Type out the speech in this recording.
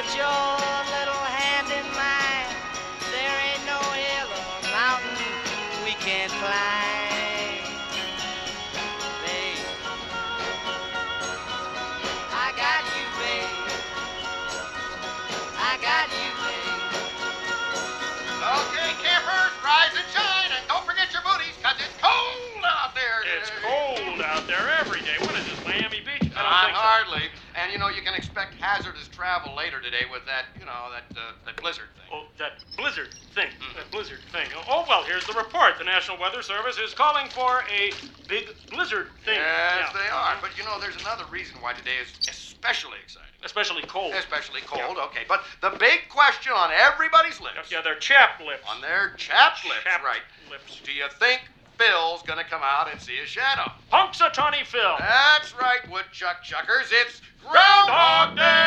put your little hand in mine. There ain't no hill or mountain we can't climb. Babe, I got you, babe. I got you, babe. Okay, campers, rise and shine, and don't forget your booties, 'cause it's cold out there. It's cold out there every day. What is this, Miami Beach? I don't Not think so. hardly. And, you can expect hazardous travel later today with that, that blizzard thing. Oh, that blizzard thing. That blizzard thing. Oh, well, here's the report. The National Weather Service is calling for a big blizzard thing. Yes, Yeah. they are. But, there's another reason why today is especially exciting. Especially cold. Especially cold, okay. But the big question on everybody's lips. Yeah, they're chapped lips. On their chapped lips, Chapped right. lips. Do you think Phil's going to come out and see a shadow? Punxsutawney Phil. That's right, woodchuck chuckers. It's Groundhog Day!